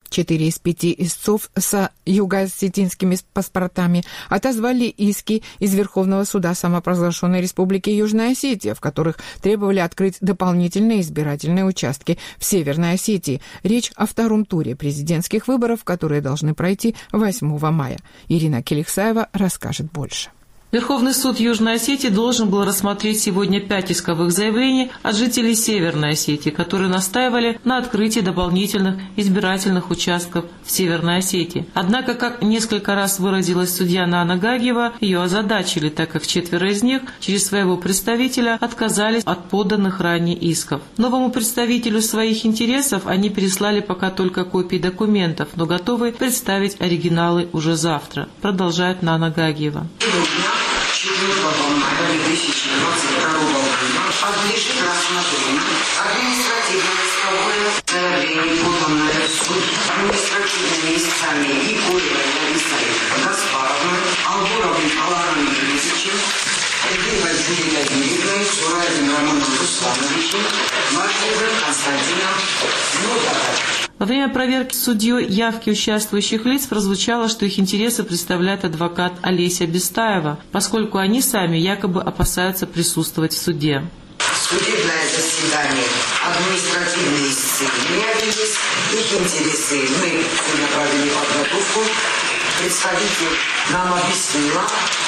4 из 5 истцов с юго-осетинскими паспортами отозвали иски из Верховного суда самопровозглашенной Республики Южная Осетия, в которых требовали открыть дополнительные избирательные участки в Северной Осетии. Речь о втором туре президентских выборов, которые должны пройти 8 мая. Ирина Келексаева расскажет больше. Верховный суд Южной Осетии должен был рассмотреть сегодня 5 исковых заявлений от жителей Северной Осетии, которые настаивали на открытии дополнительных избирательных участков в Северной Осетии. Однако, как несколько раз выразилась судья Нана Гагиева, ее озадачили, так как 4 из них через своего представителя отказались от поданных ранее исков. Новому представителю своих интересов они переслали пока только копии документов, но готовы представить оригиналы уже завтра, продолжает Нана Гагиева. 4 мая 2022 года подлежит рассмотрению административно-исковое заявление, поданное в суд административными истцами Икоева Елисавета Гаспаровна, Албуровым Аланом Юрьевичем, Эдеевой Юлией Владимировной, Сураевым Романом Руслановичем, Марковым Константином Нударовичем. Во время проверки судьей явки участвующих лиц прозвучало, что их интересы представляет адвокат Олеся Бестаева, поскольку они сами якобы опасаются присутствовать в суде. Судебное заседание, административные истцы не явились, их интересы мы провели подготовку. Представитель нам объяснила,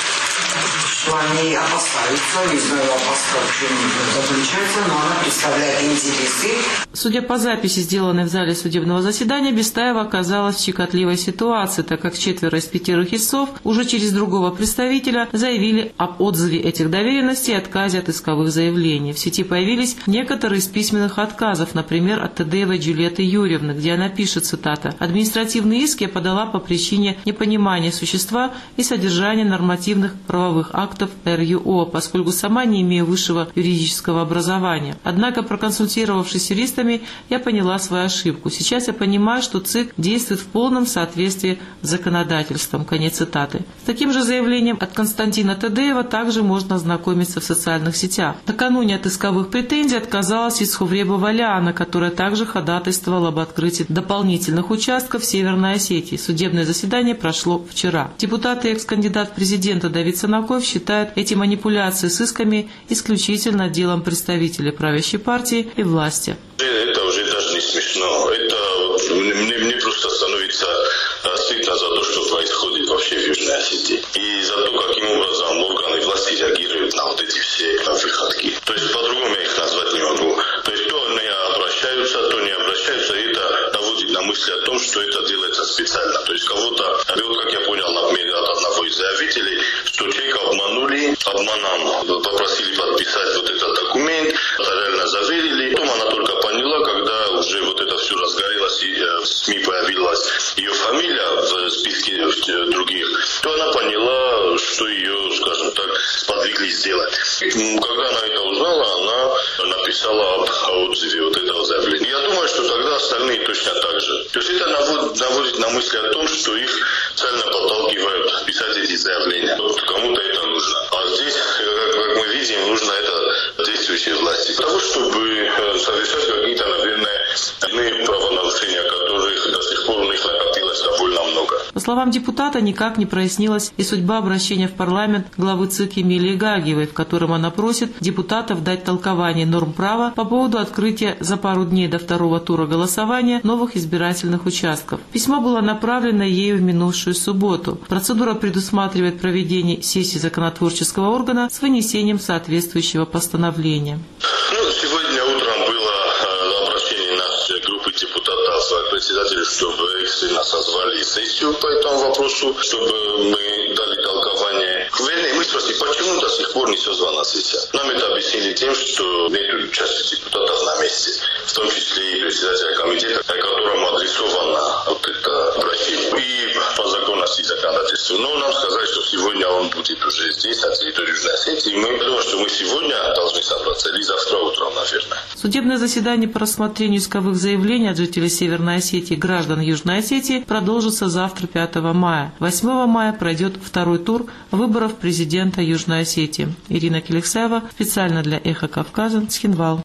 что они опасаются, не знаю, в чем заключается, но она представляет интересы. Судя по записи, сделанной в зале судебного заседания, Бестаева оказалась в щекотливой ситуации, так как 4 из 5 истцов уже через другого представителя заявили об отзыве этих доверенностей и отказе от исковых заявлений. В сети появились некоторые из письменных отказов, например, от Тедеевой Джульетты Юрьевны, где она пишет, цитата, «Административный иск я подала по причине непонимания существа и содержания нормативных правовых актов РЮО, поскольку сама не имею высшего юридического образования. Однако, проконсультировавшись с юристами, я поняла свою ошибку. Сейчас я понимаю, что ЦИК действует в полном соответствии с законодательством». Конец цитаты. С таким же заявлением от Константина Тедеева также можно ознакомиться в социальных сетях. Накануне от исковых претензий отказалась из Хувребова Лиана, которая также ходатайствовала об открытии дополнительных участков в Северной Осетии. Судебное заседание прошло вчера. Депутат и экс-кандидат президента Давид Санаков считает эти манипуляции с исками исключительно делом представителей правящей партии и власти. Это уже даже не смешно. Это мне просто становится стыдно за то, что происходит вообще в Южной Осетии. И за то, каким образом органы власти реагируют на вот эти все выходки. То есть по-другому я их назвать не могу. То есть то не обращаются, то не обращаются. И это наводит на мысли о том, что это делается специально. То есть кого-то, как я понял, например, от одного из заявителей, что человека обманули, обманом попросили подписать вот этот документ, реально заверили. Потом она только поняла, когда уже вот это все разгорелось и в СМИ появилась ее фамилия в списке других, то она поняла, что ее, скажем так, сподвигли сделать. Когда она это узнала, она написала об отзыве вот этого заявления. Я думаю, что тогда остальные точно так же. То есть это наводит на мысли о том, что их специально подталкивают писать эти заявления. Вот кому-то это нужно. А здесь, как мы видим, нужно это действующей власти. Для того, чтобы совершать какие-то, наверное, иные правонарушения, которых до сих пор у них накопилось довольно много. По словам депутата, никак не прояснилась и судьба обращения в парламент главы ЦИК Эмилии Гагиевой, в котором она просит депутатов дать толкование норм права по поводу открытия за пару дней до второго тура голосования новых избирательных участков. Письмо было направлено ею в минувшую субботу. Процедура предусматривает проведение сессии законотворческого органа с вынесением соответствующего постановления. Сегодня утром было обращение нашей группы депутатов к председателю, чтобы экстренно созвали сессию по этому вопросу, чтобы мы дали толкование. Вернее, мы спросили, почему до сих пор не созвана сессия. Нам это объяснили тем, что нет части депутатов на месте, в том числе и председателя комитета, которому адресовано вот это обращение. И по законности законодательства. Но нам сказали, что сегодня он будет уже здесь, на территории Южной Осетии. Мы думаем, что мы сегодня должны собраться, или завтра утром, наверное. Судебное заседание по рассмотрению исковых заявлений от жителей Северной Осетии и граждан Южной Осетии продолжится завтра, 5 мая. 8 мая пройдет второй тур выборов президента Южной Осетии. Ирина Келексаева специально для Эхо Кавказа, Цхинвал.